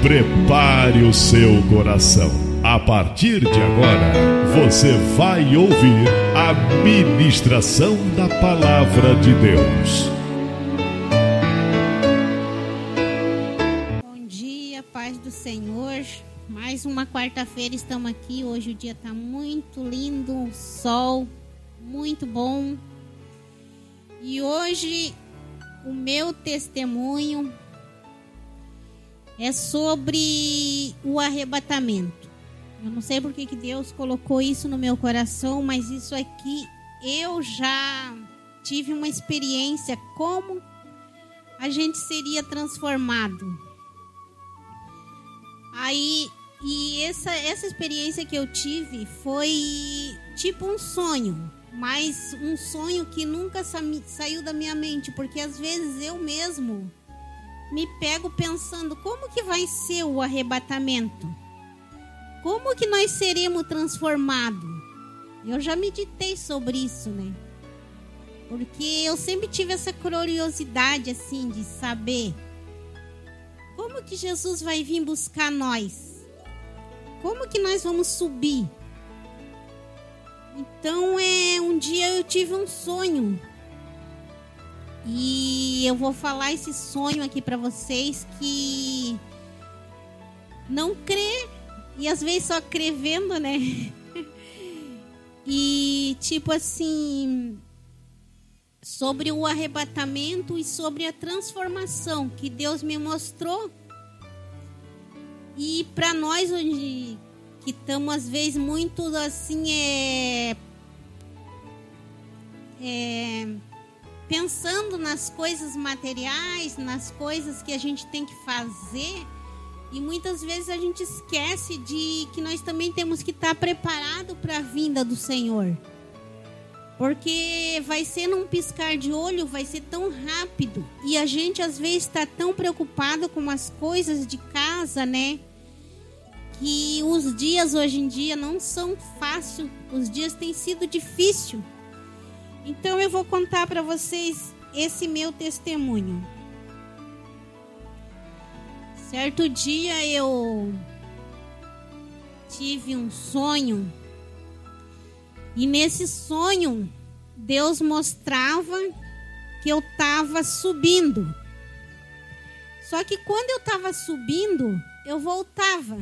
Prepare o seu coração. A partir de agora, você vai ouvir a ministração da Palavra de Deus. Bom dia, paz do Senhor. Mais uma quarta-feira estamos aqui. Hoje o dia está muito lindo, sol, muito bom. E hoje o meu testemunho é sobre o arrebatamento. Eu não sei porque que Deus colocou isso no meu coração, mas isso aqui eu já tive uma experiência como a gente seria transformado. E essa experiência que eu tive foi tipo um sonho, mas um sonho que nunca saiu da minha mente, porque às vezes eu mesmo me pego pensando como que vai ser o arrebatamento, como que nós seremos transformados. Eu já meditei sobre isso, né? Porque eu sempre tive essa curiosidade assim de saber como que Jesus vai vir buscar nós, como que nós vamos subir. Então um dia eu tive um sonho. E eu vou falar esse sonho aqui para vocês que não crê, e às vezes só crê vendo, né? E tipo assim, sobre o arrebatamento e sobre a transformação que Deus me mostrou. E para nós hoje, que estamos às vezes muito assim, pensando nas coisas materiais, nas coisas que a gente tem que fazer, e muitas vezes a gente esquece de que nós também temos que estar preparado para a vinda do Senhor, porque vai ser num piscar de olho, vai ser tão rápido, e a gente às vezes está tão preocupado com as coisas de casa, né? Que os dias hoje em dia não são fáceis, os dias têm sido difíceis. Então eu vou contar para vocês esse meu testemunho. Certo dia eu tive um sonho, e nesse sonho Deus mostrava que eu estava subindo. Só que quando eu estava subindo, eu voltava.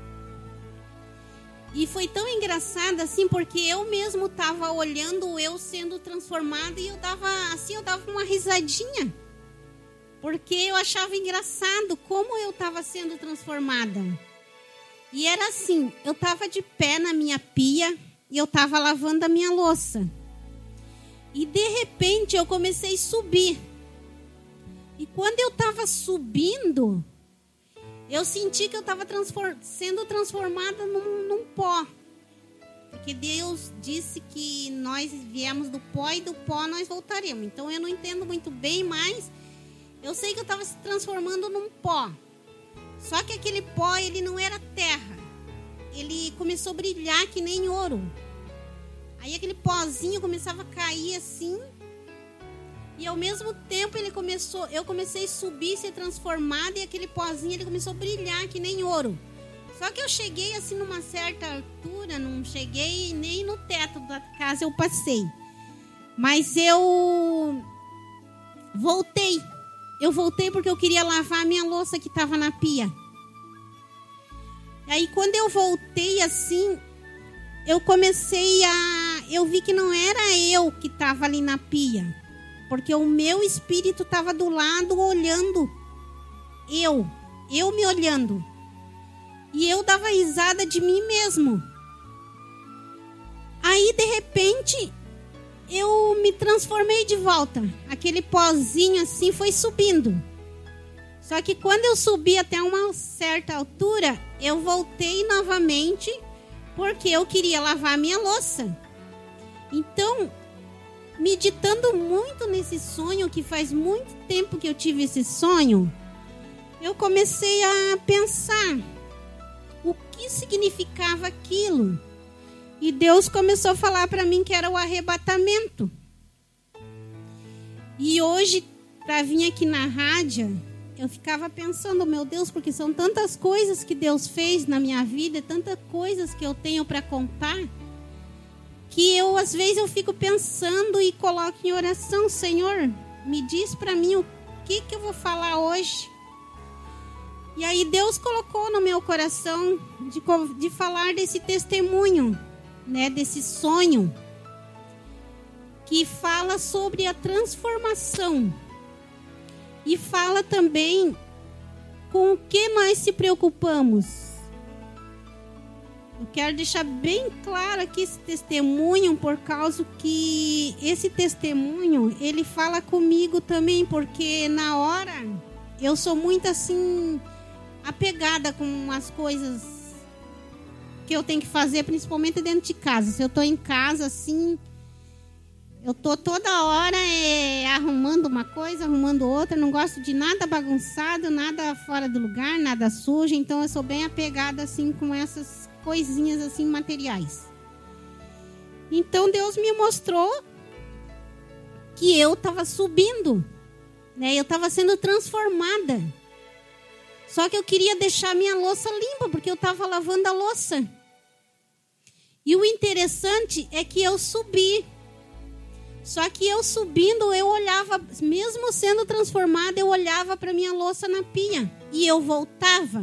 E foi tão engraçado assim, porque eu mesmo estava olhando eu sendo transformada, e eu dava uma risadinha, porque eu achava engraçado como eu estava sendo transformada. E era assim, eu estava de pé na minha pia e eu estava lavando a minha louça. E de repente eu comecei a subir. E quando eu estava subindo, eu senti que eu estava sendo transformada num pó. Porque Deus disse que nós viemos do pó e do pó nós voltaremos. Então eu não entendo muito bem, mas eu sei que eu estava se transformando num pó. Só que aquele pó, ele não era terra. Ele começou a brilhar que nem ouro. Aí aquele pozinho começava a cair assim. E ao mesmo tempo eu comecei a subir, ser transformada, e aquele pozinho ele começou a brilhar que nem ouro. Só que eu cheguei assim numa certa altura, não cheguei nem no teto da casa, eu passei. Mas eu voltei. Eu voltei porque eu queria lavar a minha louça que estava na pia. Aí quando eu voltei assim, eu vi que não era eu que estava ali na pia. Porque o meu espírito estava do lado olhando. Eu me olhando. E eu dava risada de mim mesmo. Aí de repente eu me transformei de volta. Aquele pozinho assim foi subindo. Só que quando eu subi até uma certa altura, eu voltei novamente, porque eu queria lavar a minha louça. Então, meditando muito nesse sonho, que faz muito tempo que eu tive esse sonho, eu comecei a pensar o que significava aquilo. E Deus começou a falar para mim que era o arrebatamento. E hoje, para vir aqui na rádio, eu ficava pensando, meu Deus, porque são tantas coisas que Deus fez na minha vida, tantas coisas que eu tenho para contar, que eu, às vezes, eu fico pensando e coloco em oração, Senhor, me diz para mim o que eu vou falar hoje. E aí Deus colocou no meu coração de falar desse testemunho, né, desse sonho, que fala sobre a transformação. E fala também com o que nós se preocupamos. Eu quero deixar bem claro aqui esse testemunho, por causa que esse testemunho, ele fala comigo também, porque na hora eu sou muito assim, apegada com as coisas que eu tenho que fazer, principalmente dentro de casa. Se eu estou em casa assim, eu tô toda hora arrumando uma coisa, arrumando outra. Não gosto de nada bagunçado, nada fora do lugar, nada sujo. Então eu sou bem apegada assim com essas coisinhas assim materiais. Então Deus me mostrou que eu estava subindo, né? Eu estava sendo transformada. Só que eu queria deixar minha louça limpa, porque eu estava lavando a louça. E o interessante é que eu subi. Só que eu subindo, eu olhava, mesmo sendo transformada, eu olhava para minha louça na pia. E eu voltava.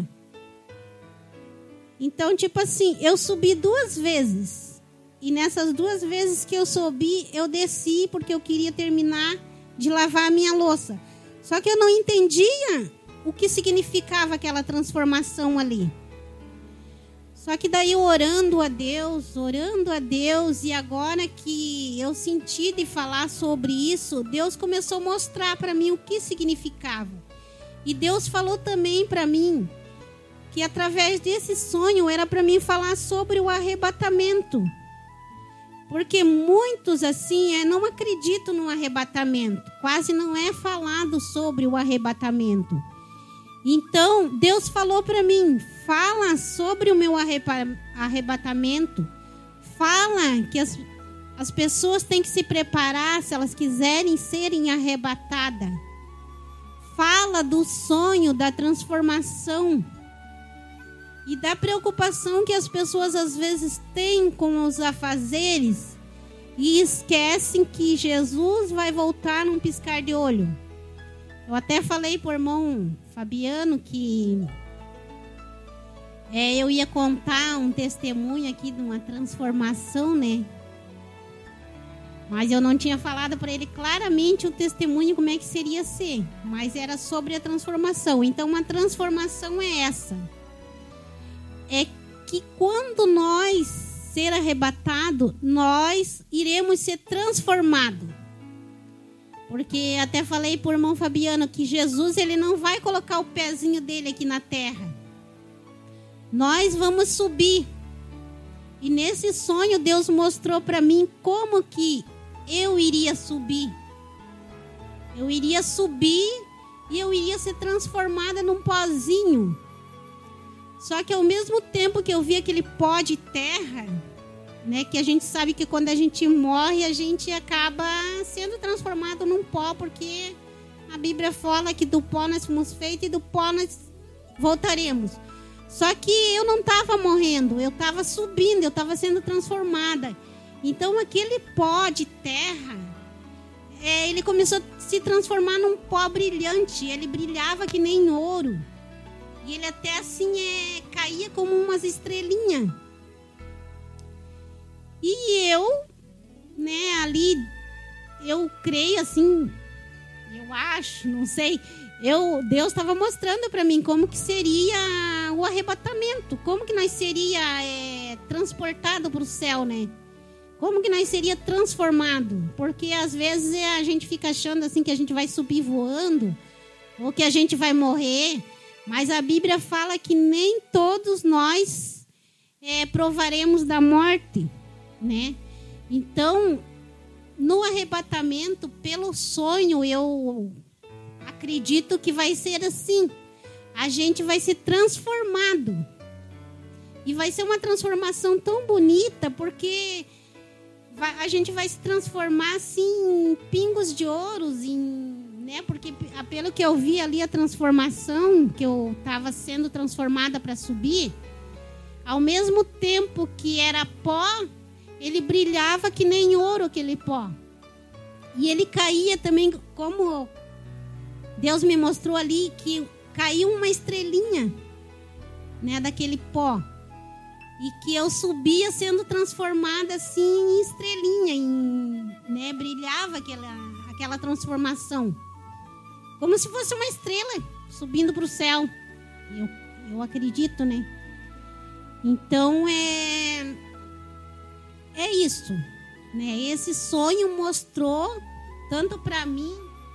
Então, tipo assim, eu subi 2 vezes. E nessas 2 vezes que eu subi, eu desci porque eu queria terminar de lavar a minha louça. Só que eu não entendia o que significava aquela transformação ali. Só que daí eu orando a Deus, e agora que eu senti de falar sobre isso, Deus começou a mostrar para mim o que significava. E Deus falou também para mim que através desse sonho era para mim falar sobre o arrebatamento. Porque muitos assim não acreditam no arrebatamento. Quase não é falado sobre o arrebatamento. Então, Deus falou para mim, fala sobre o meu arrebatamento. Fala que as pessoas têm que se preparar se elas quiserem serem arrebatadas. Fala do sonho, da transformação e da preocupação que as pessoas às vezes têm com os afazeres e esquecem que Jesus vai voltar num piscar de olho. Eu até falei para o irmão Fabiano que eu ia contar um testemunho aqui de uma transformação, né? Mas eu não tinha falado para ele claramente o testemunho como é que seria ser. Mas era sobre a transformação. Então, uma transformação é essa. É que quando nós ser arrebatado, nós iremos ser transformados. Porque até falei para o irmão Fabiano que Jesus, ele não vai colocar o pezinho dele aqui na terra. Nós vamos subir. E nesse sonho Deus mostrou para mim como que eu iria subir. Eu iria subir e eu iria ser transformada num pozinho. Só que ao mesmo tempo que eu vi aquele pó de terra, né, que a gente sabe que quando a gente morre, a gente acaba sendo transformado num pó, porque a Bíblia fala que do pó nós fomos feitos e do pó nós voltaremos. Só que eu não estava morrendo, eu estava subindo, eu estava sendo transformada. Então aquele pó de terra, ele começou a se transformar num pó brilhante, ele brilhava que nem ouro. E ele até assim caía como umas estrelinhas. E eu, né, ali, eu creio assim, eu acho, não sei, Deus estava mostrando para mim como que seria o arrebatamento, como que nós seria transportado para o céu, né? Como que nós seria transformado? Porque às vezes a gente fica achando assim que a gente vai subir voando, ou que a gente vai morrer, mas a Bíblia fala que nem todos nós provaremos da morte, né? Então, no arrebatamento, pelo sonho, eu acredito que vai ser assim. A gente vai ser transformado. E vai ser uma transformação tão bonita, porque a gente vai se transformar assim em pingos de ouros, né? Porque pelo que eu vi ali, a transformação, que eu estava sendo transformada para subir, ao mesmo tempo que era pó, ele brilhava que nem ouro, aquele pó. E ele caía também, como Deus me mostrou ali, que caiu uma estrelinha, né, daquele pó. E que eu subia sendo transformada assim em estrelinha, né, brilhava aquela transformação. Como se fosse uma estrela subindo para o céu. Eu acredito, né? Então é isso, né? Esse sonho mostrou tanto para mim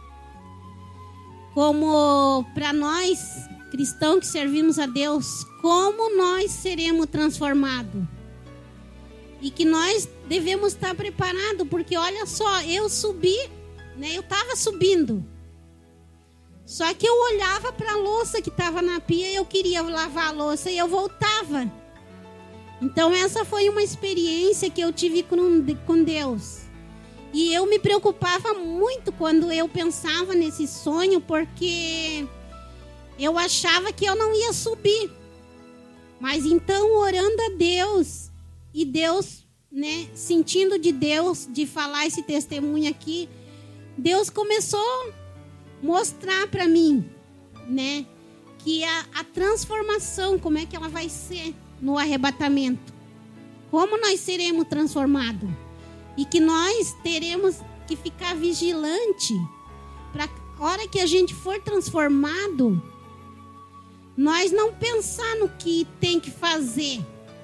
como para nós cristãos que servimos a Deus, como nós seremos transformados. E que nós devemos estar preparados, porque olha só, eu subi, né? Eu estava subindo. Só que eu olhava para a louça que estava na pia e eu queria lavar a louça e eu voltava. Então essa foi uma experiência que eu tive com Deus. E eu me preocupava muito quando eu pensava nesse sonho, porque eu achava que eu não ia subir. Mas então, orando a Deus, e Deus, né, sentindo de Deus, de falar esse testemunho aqui, Deus começou a mostrar para mim, né, que a transformação, como é que ela vai ser no arrebatamento. Como nós seremos transformados. E que nós teremos que ficar vigilante para a hora que a gente for transformado, nós não pensar no que tem que fazer.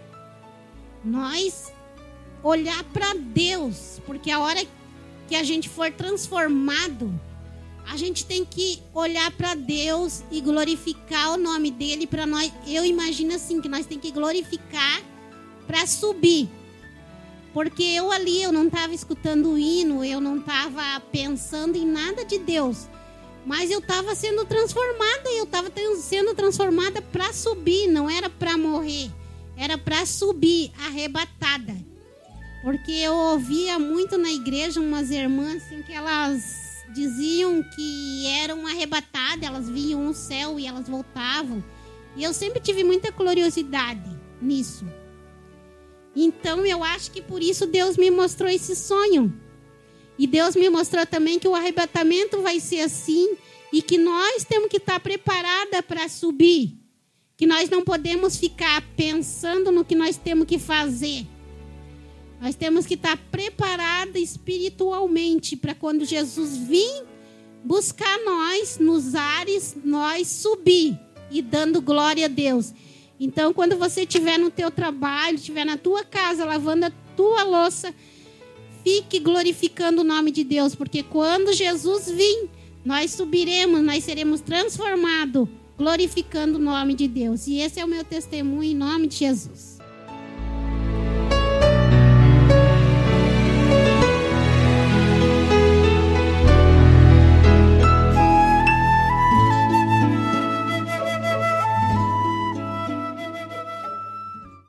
Nós olhar para Deus, porque a hora que a gente for transformado, a gente tem que olhar para Deus e glorificar o nome dele para nós. Eu imagino assim, que nós tem que glorificar para subir. Porque eu não estava escutando o hino, eu não estava pensando em nada de Deus. Mas eu estava sendo transformada, e eu estava sendo transformada para subir, não era para morrer. Era para subir, arrebatada. Porque eu ouvia muito na igreja umas irmãs assim, que elas diziam que eram arrebatadas, elas viam o céu e elas voltavam. E eu sempre tive muita curiosidade nisso. Então eu acho que por isso Deus me mostrou esse sonho. E Deus me mostrou também que o arrebatamento vai ser assim, e que nós temos que estar preparadas para subir. Que nós não podemos ficar pensando no que nós temos que fazer. Nós temos que estar preparados espiritualmente para quando Jesus vir buscar nós nos ares, nós subir e dando glória a Deus. Então, quando você estiver no teu trabalho, estiver na tua casa, lavando a tua louça, fique glorificando o nome de Deus, porque quando Jesus vir, nós subiremos, nós seremos transformados, glorificando o nome de Deus. E esse é o meu testemunho em nome de Jesus.